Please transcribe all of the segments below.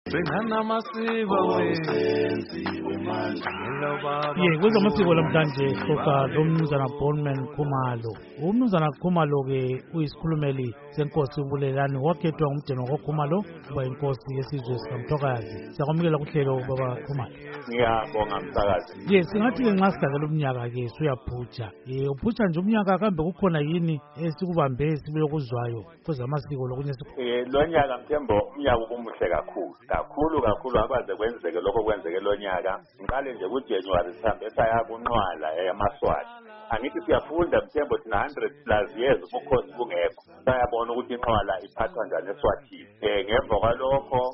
Kwezamasiko lamhlanje soka lomnumzana Bonman Khumalo. Umnumzana Khumalo ke uyisikhulumeli senkosi uBulelani wakhethwa ngumdeni waKhumalo kuba inkosi yesizwe sikaMthokazi. Siyakwamukela kuhlelo baba Khumalo. Ngiyabonga msakazi. Singathi ke nxa sidlala umnyaka ke suyaphutsha. Uphutsha nje umnyaka kambe kukhona yini esikubambe sibekuzwayo kwezamasiko lokunye lo nyaka Mthembo umnyaka umuhle kakhulu akwaze kwenzeke lokho kwenzeke lo nyaka. Ngiqale nje kuJanuary sihambe saya kunqwala eyamaswati. Angithi siyafunda Mthembo thina 100+ years ubukhosi bungekho. Sayabona ukuthi inqwala iphathwa njani eSwatini. Ngemva kwalokho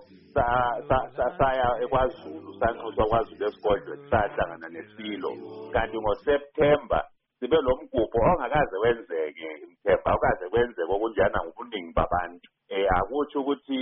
saya eKwaZulu sanxuswa KwaZulu esigodlweni sahlangana neSilo. Kanti ngoSeptember sibe lo mgubho ongakaze wenzeke Mthemba awukaze kwenzeke okunjana ngobuningi babantu. Akutsho ukuthi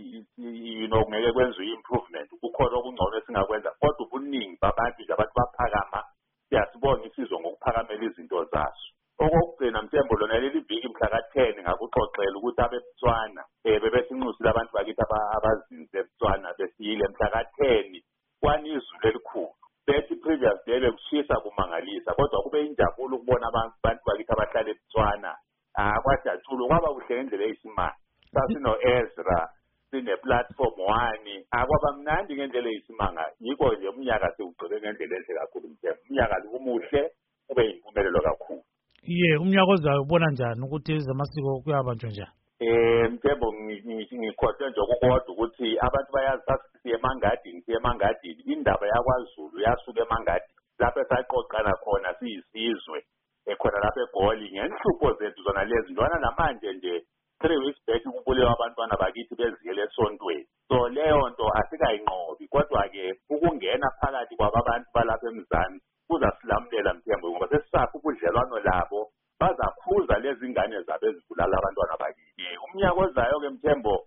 ngeke kwenziwe improvement kukhona okungcono esingakwenza kodwa ubuningi babantu nje abantu baphakama siyasibona isizwe ngokuphakamela izinto zaso. Okugcina Mthembo lona leli viki mhla ka-10 ngakuxoxela ukuthi abeBotswana bebesinxusile abantu bakithi abazinze eBotswana besiyile mhla ka-10 kwanizulu elikhulu. Bethi previous day bekushisa kumangalisa kodwa kube injabulo ukubona abantu bakithi abahlala eBotswana. Kwajatshulwa kwaba kuhle ngendlela eyisimanga. Sasino Ezra sine-platform 1 akwaba mnandi ngendlela eyisimanga. Yiko nje umnyaka siwugcile ngendlela enhle kakhulu Mthembo. Umnyaka umuhle ube yimpumelelo kakhulu. Umnyaka ozayo ubona njani ukuthi ezamasiko kuyabanjwa njani? Mthembo ngikhohle nje ukukodwa ukuthi abantu bayazi siye emangadini indaba yakwaZulu yasuka emangadini lapho esaqoqana khona siyisizwe khona lapho eGoli ngenhlupho zethu zona lezi ntwana namanje nje 3 weeks back kubulewa abantwana bakithi beziyele esontweni. So leyo nto asikayinqobi kodwa ke ukungena phakathi kwabantu balapha eMzansi kuzasilamulela Mthembo ngoba sesisapha ubudlelwano labo bazaphuza lezi ngane zabo ezibulala abantwana bakithi. Umnyaka ozayo ke Mthembo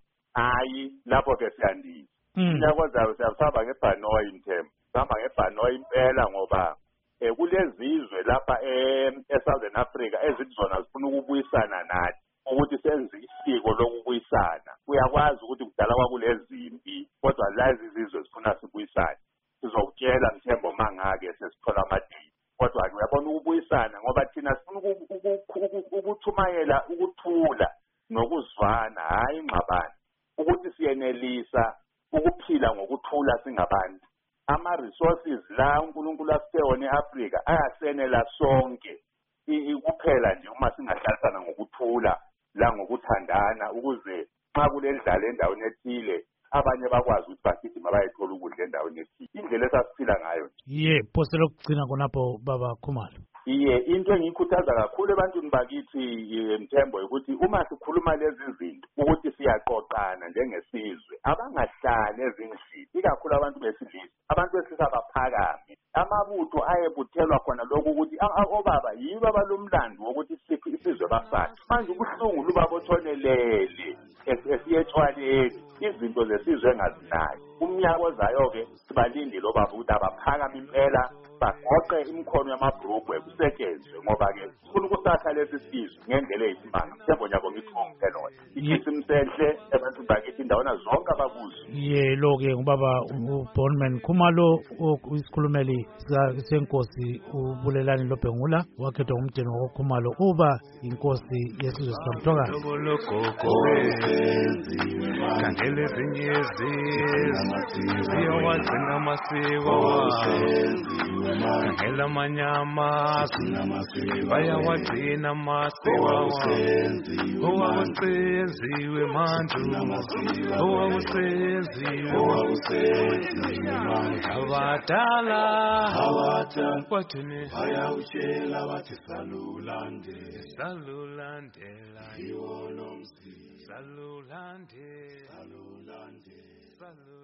lapho ke siyandile. Umnyaka ozayo siyasaba ngeBhanoyi Mthembo. Sihamba ngeBhanoyi impela ngoba kulezizwe lapha eSouthern Africa ezizona zifuna ukubuyisana nathi ukuthi senze isiko lokubuyisana. Uyakwazi ukuthi kudala kwakulezimpi kodwa lezi izizwe zifuna sibuyisane. Sizokutshela Mthembo mangake sesithola amadini. Kodwa ke uyabona ukubuyisana ngoba thina sifuna ukuthumayela ukuthula nokuzwana hayi ingxabano. Ukuthi siyenelisa ukuphila ngokuthula singabantu. Ama-resources la uNkulunkulu asiphe wona eAfrika ayasenela sonke. Kuphela nje uma singahlalisana ngokuthula la ngokuthandana ukuze xa kulendlala endaweni ethile abanye bakwazi ukuthi bagijima bayethola ukudla endaweni ethile. Indlela esasiphila ngayo. Phose lokugcina konapho baba Khumalo. Into engiyikhuthaza kakhulu ebantwini bakithi Mthembo ukuthi uma sikhuluma lezi zinto ukuthi siyaqoqana njengesizwe abangahlali ezindlini ikakhulu abantu besilisa. Abantu besilisa baphakame. Amabutho ayebuthelwa khona lokho ukuthi obaba yibo abalomlando wokuthi siphi isizwe basakhe. Manje ubuhlungu luba bothonelele esiyetshwaleni izinto zesizwe engazinayo. Umnyaka ozayo ke sibalindile obaba ukuthi abaphakame impela bagoqe imikhono yamabhrugwe kusetshenzwe ngoba ke sifuna ukusakha lesi sizwe ngendlela eyisimanga. Mthembo nyabo ngithunga pelona isimsehle abantu bakithi indawona zonke abakuzo. Lo-ke ngubaba uBonman Khumalo uyisikhulumeli senkosi uBulelani Lobhengula wakhethwa ngumdeni waKhumalo uba inkosi yesizwe sikaMthokazi. Kangele zinyezi ziyawagcina amasiko kangela amanyama bayawagcina amasiko owawusenziwe manje abadala kwathini bayawutshela bathi salulandela salulandela